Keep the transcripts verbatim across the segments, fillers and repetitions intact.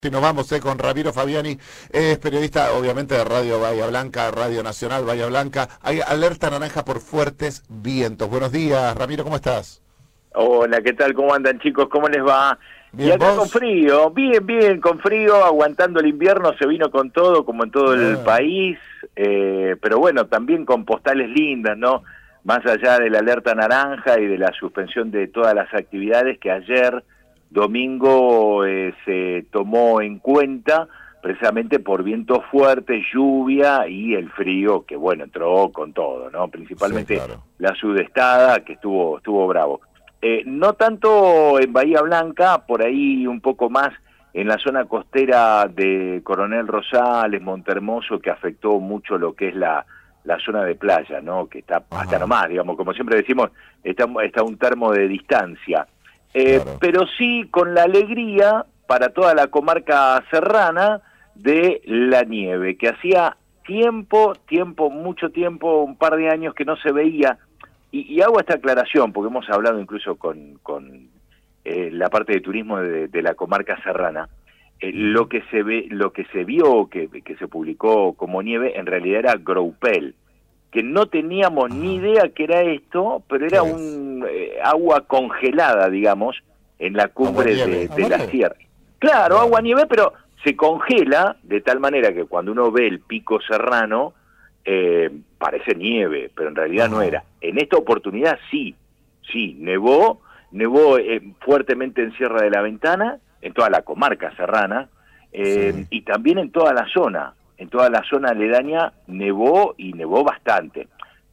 Si nos vamos eh, con Ramiro Fabiani, es periodista obviamente de Radio Bahía Blanca, Radio Nacional Bahía Blanca. Hay alerta naranja por fuertes vientos. Buenos días, Ramiro, ¿cómo estás? Hola, ¿qué tal? ¿Cómo andan, chicos? ¿Cómo les va? Bien, y acá ¿vos? con frío, bien, bien, con frío, aguantando el invierno, se vino con todo, como en todo el Ah. país, eh, pero bueno, también con postales lindas, ¿no? Más allá de la alerta naranja y de la suspensión de todas las actividades que ayer, domingo, eh, se tomó en cuenta, precisamente por vientos fuertes, lluvia y el frío, que bueno, entró con todo, ¿no? Principalmente Sí, claro. la sudestada, que estuvo, estuvo bravo. Eh, no tanto en Bahía Blanca, por ahí un poco más en la zona costera de Coronel Rosales, Montehermoso, que afectó mucho lo que es la, la zona de playa, ¿no? Que está Ajá. hasta nomás, digamos, como siempre decimos, está, está un termo de distancia. Eh, Claro. Pero sí con la alegría para toda la comarca serrana de la nieve, que hacía tiempo, tiempo, mucho tiempo, un par de años que no se veía. Y, y hago esta aclaración, porque hemos hablado incluso con, con eh, la parte de turismo de, de la comarca serrana. Eh, lo que se ve, lo que se vio, que, que se publicó como nieve, en realidad era Groupel, que no teníamos Ah. ni idea que era esto, pero era ¿Qué es? un eh, agua congelada, digamos, en la cumbre de, Aguanieve. de la sierra. Claro, Claro. agua nieve, pero se congela de tal manera que cuando uno ve el pico serrano, eh, parece nieve, pero en realidad Ajá. no era. En esta oportunidad sí, sí, nevó, nevó eh, fuertemente en Sierra de la Ventana, en toda la comarca serrana, eh, Sí. y también en toda la zona, en toda la zona aledaña nevó y nevó bastante.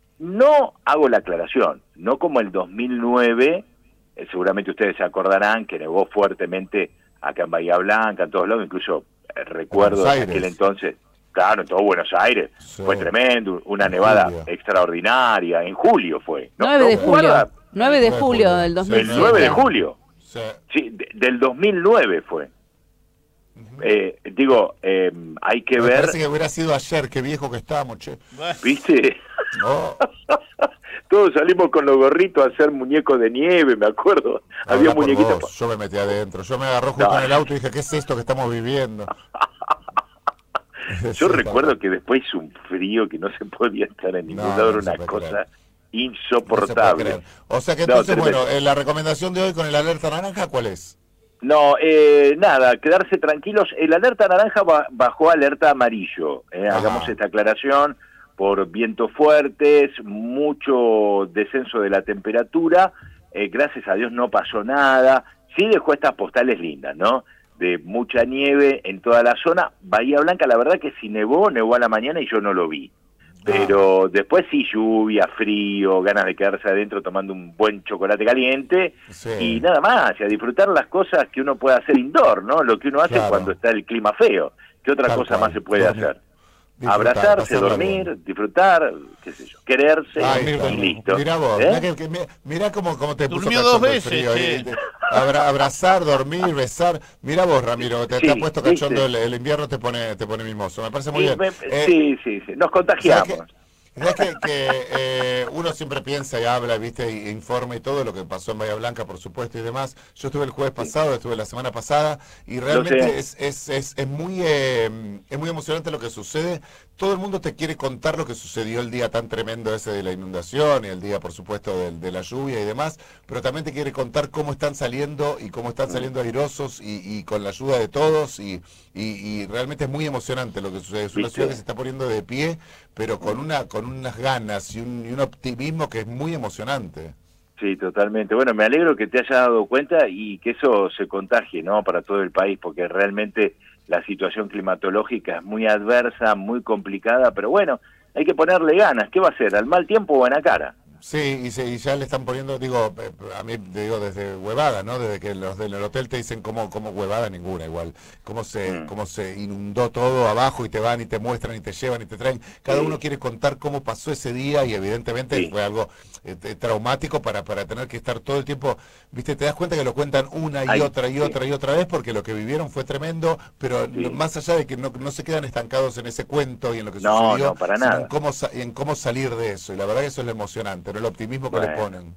No hago la aclaración, no como el dos mil nueve, eh, seguramente ustedes se acordarán que nevó fuertemente acá en Bahía Blanca, en todos lados, incluso eh, recuerdo Buenos en aquel Aires. entonces, claro, en todo Buenos Aires, Sí. fue tremendo, una En nevada julio. extraordinaria, en julio fue. ¿No, nueve no de julio. guarda? nueve de nueve de julio julio. del Sí, dos mil siete. El nueve de julio, Sí. sí, de- del dos mil nueve fue. Eh, digo, eh, hay que Me ver, parece que hubiera sido ayer, qué viejo que estábamos, che. ¿viste? No. Todos salimos con los gorritos a hacer muñecos de nieve, me acuerdo. Había Habla por muñequitos. vos, yo me metí adentro. Yo me agarró justo No. en el auto y dije, ¿qué es esto que estamos viviendo? Yo Sí, recuerdo estaba- que después hizo un frío que no se podía estar en ningún No, lado, no era se una puede cosa creer. No se puede insoportable. creer. O sea que No, entonces, tremendo. bueno, eh, la recomendación de hoy con el alerta naranja, ¿cuál es? No, eh, nada, quedarse tranquilos. El alerta naranja ba- bajó a alerta amarillo. eh, Ajá. Hagamos esta aclaración por vientos fuertes, mucho descenso de la temperatura. eh, gracias a Dios no pasó nada. Sí dejó estas postales lindas, ¿no? De mucha nieve en toda la zona. Bahía Blanca, la verdad que si nevó, nevó a la mañana y yo no lo vi. Pero después sí, lluvia, frío, ganas de quedarse adentro tomando un buen chocolate caliente Sí. y nada más, y a disfrutar las cosas que uno puede hacer indoor, ¿no? Lo que uno hace Claro. cuando está el clima feo. ¿Qué otra Tal cosa cual. más se puede Dormir. hacer? Disfrutar, Abrazarse, pasarla dormir, bien. disfrutar, qué sé yo, quererse Ahí y está. listo. Mirá vos, ¿Eh? mirá, que, que- mirá- mirá cómo, cómo te puso Durmió cachondo dos el veces, frío. che. eh, te- abra- abrazar, dormir, besar. Mirá vos, Ramiro, te, te Sí, ha puesto ¿viste? cachondo el, el invierno, te pone, te pone mimoso. Me parece muy Y bien. me- Eh, sí, sí, sí, nos contagiamos. ¿sabés qué? ¿Sabés que, que, eh, uno siempre piensa y habla, viste, e informa y todo lo que pasó en Bahía Blanca, por supuesto, y demás? Yo estuve el jueves pasado, estuve la semana pasada, y realmente sé. es, es, es, es muy eh, es muy emocionante lo que sucede. Todo el mundo te quiere contar lo que sucedió el día tan tremendo ese de la inundación, y el día, por supuesto, de, de la lluvia y demás, pero también te quiere contar cómo están saliendo, y cómo están saliendo airosos, y, y con la ayuda de todos, y, y, y realmente es muy emocionante lo que sucede. Es una ¿Viste? ciudad que se está poniendo de pie, pero con una con unas ganas y un, y un optimismo que es muy emocionante. Sí, totalmente. Bueno, me alegro que te hayas dado cuenta y que eso se contagie, ¿no? Para todo el país, porque realmente la situación climatológica es muy adversa, muy complicada, pero bueno, hay que ponerle ganas. ¿Qué va a hacer? ¿Al mal tiempo o buena cara? Sí, y, se, y ya le están poniendo, digo, eh, a mí te digo desde huevada, ¿no? Desde que los del hotel te dicen cómo, cómo huevada ninguna igual, cómo se, Mm. cómo se inundó todo abajo y te van y te muestran y te llevan y te traen. Cada Sí. uno quiere contar cómo pasó ese día y evidentemente Sí. fue algo eh, eh, traumático para, para tener que estar todo el tiempo, viste, te das cuenta que lo cuentan una y Ay, otra y sí. otra y otra vez porque lo que vivieron fue tremendo, pero Sí. no- más allá de que no, no se quedan estancados en ese cuento y en lo que No, sucedió, no, para sino nada. en cómo, sa- en cómo salir de eso. Y la verdad que eso es lo emocionante, ¿no? El optimismo que Bueno. le ponen.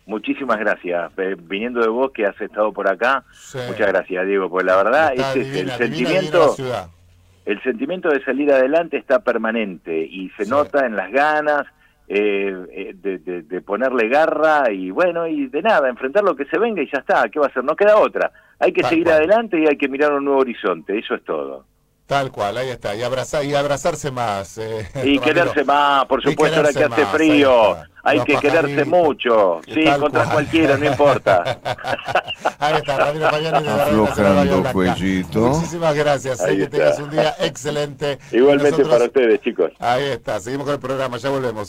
muchísimas gracias. Eh, viniendo de vos que has estado por acá, Sí. muchas gracias, Diego, pues la verdad, Está este divina, es el divina, sentimiento, divina la ciudad. el sentimiento de salir adelante está permanente y se Sí. nota en las ganas eh, eh, de, de, de ponerle garra y bueno, y de nada, enfrentar lo que se venga y ya está, ¿qué va a hacer? No queda otra. Hay que Tal seguir cual. adelante y hay que mirar un nuevo horizonte, eso es todo. Tal cual, ahí está. Y, abrazar, y abrazarse más. Eh, Y Ramiro. quererse más, por Y supuesto, ahora que quererse hace más, frío, ahí está. hay Los que quererse pajaritos. mucho, sí, Tal contra cual. cualquiera, no importa. Ahí está, Ramiro Pagani de la Radio Nacional Aflojando Bahía Blanca. cuellito. Muchísimas gracias. Sé Ahí que está. tengas un día excelente. Y Igualmente nosotros- para ustedes, chicos. Ahí está, seguimos con el programa, ya volvemos.